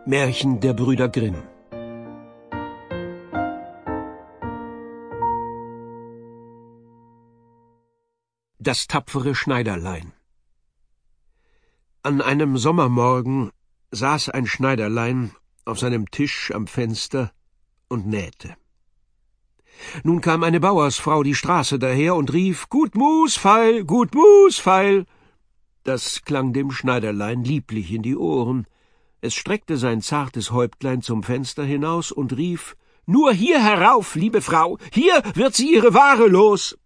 Märchen der Brüder Grimm. Das tapfere Schneiderlein. An einem Sommermorgen saß ein Schneiderlein auf seinem Tisch am Fenster und nähte. Nun kam eine Bauersfrau die Straße daher und rief: »Gut Musfeil, gut Musfeil!« Das klang dem Schneiderlein lieblich in die Ohren. Es streckte sein zartes Häuptlein zum Fenster hinaus und rief: »Nur hier herauf, liebe Frau, hier wird sie ihre Ware los!«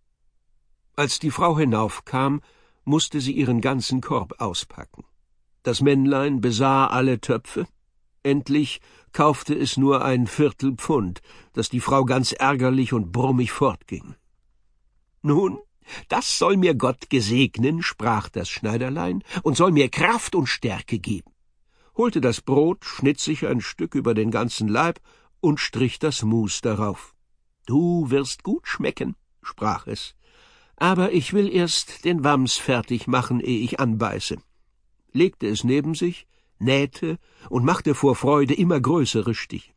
Als die Frau hinaufkam, musste sie ihren ganzen Korb auspacken. Das Männlein besah alle Töpfe. Endlich kaufte es nur ein Viertelpfund, dass die Frau ganz ärgerlich und brummig fortging. »Nun, das soll mir Gott gesegnen«, sprach das Schneiderlein, »und soll mir Kraft und Stärke geben«, holte das Brot, schnitt sich ein Stück über den ganzen Leib und strich das Mus darauf. »Du wirst gut schmecken«, sprach es, »aber ich will erst den Wams fertig machen, ehe ich anbeiße«, legte es neben sich, nähte und machte vor Freude immer größere Stiche.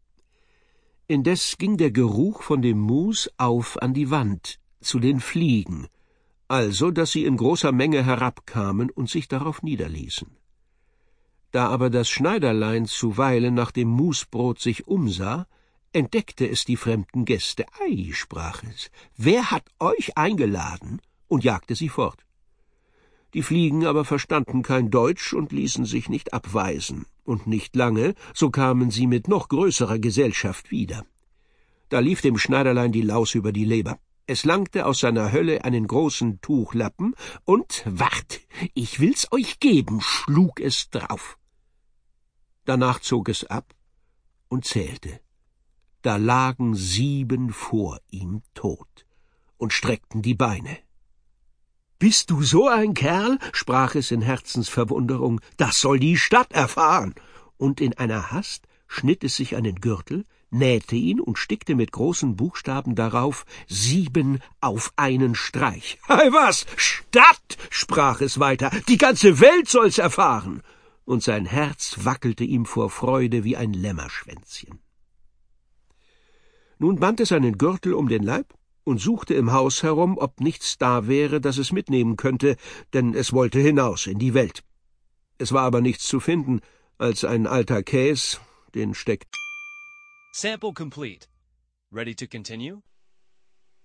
Indes ging der Geruch von dem Mus auf an die Wand, zu den Fliegen, also daß sie in großer Menge herabkamen und sich darauf niederließen. Da aber das Schneiderlein zuweilen nach dem Musbrot sich umsah, entdeckte es die fremden Gäste. »Ei«, sprach es, »wer hat euch eingeladen?« und jagte sie fort. Die Fliegen aber verstanden kein Deutsch und ließen sich nicht abweisen, und nicht lange, so kamen sie mit noch größerer Gesellschaft wieder. Da lief dem Schneiderlein die Laus über die Leber. Es langte aus seiner Hölle einen großen Tuchlappen, und »Wart, ich will's euch geben«, schlug es drauf. Danach zog es ab und zählte. Da lagen 7 vor ihm tot und streckten die Beine. »Bist du so ein Kerl?«, sprach es in Herzensverwunderung, »das soll die Stadt erfahren!« Und in einer Hast schnitt es sich einen Gürtel, nähte ihn und stickte mit großen Buchstaben darauf: 7 auf einen Streich. »Ei was, Stadt«, sprach es weiter, »die ganze Welt soll's erfahren!« Und sein Herz wackelte ihm vor Freude wie ein Lämmerschwänzchen. Nun band es einen Gürtel um den Leib und suchte im Haus herum, ob nichts da wäre, das es mitnehmen könnte, denn es wollte hinaus in die Welt. Es war aber nichts zu finden, als ein alter Käs, den steckte. Sample complete. Ready to continue?